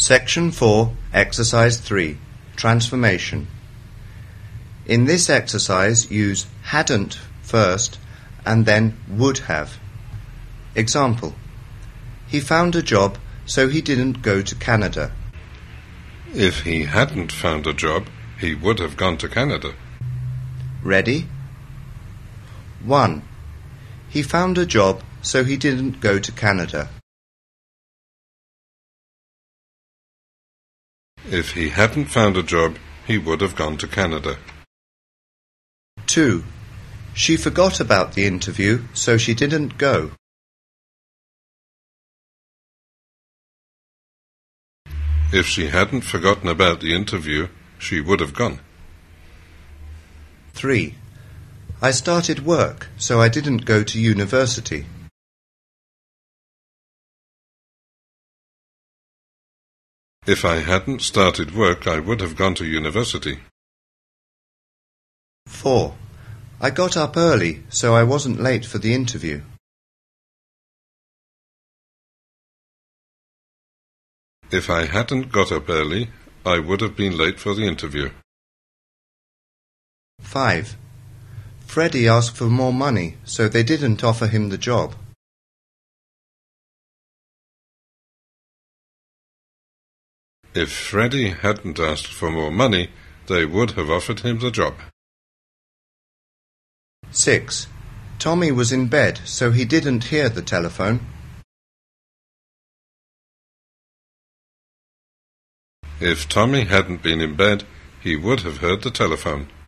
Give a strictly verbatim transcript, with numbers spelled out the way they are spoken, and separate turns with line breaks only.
Section four, Exercise three, Transformation. In this exercise, use hadn't first and then would have. Example: he found a job, so he didn't go to Canada.
If he hadn't found a job, he would have gone to Canada.
Ready? one. He found a job, so he didn't go to Canada.
If he hadn't found a job, he would have gone to Canada.
two. She forgot about the interview, so she didn't go.
If she hadn't forgotten about the interview, she would have gone.
three. I started work, so I didn't go to university.
If I hadn't started work, I would have gone to university.
four. I got up early, so I wasn't late for the interview.
If I hadn't got up early, I would have been late for the interview.
five. Freddie asked for more money, so they didn't offer him the job.
If Freddie hadn't asked for more money, they would have offered him the job.
six. Tommy was in bed, so he didn't hear the telephone.
If Tommy hadn't been in bed, he would have heard the telephone.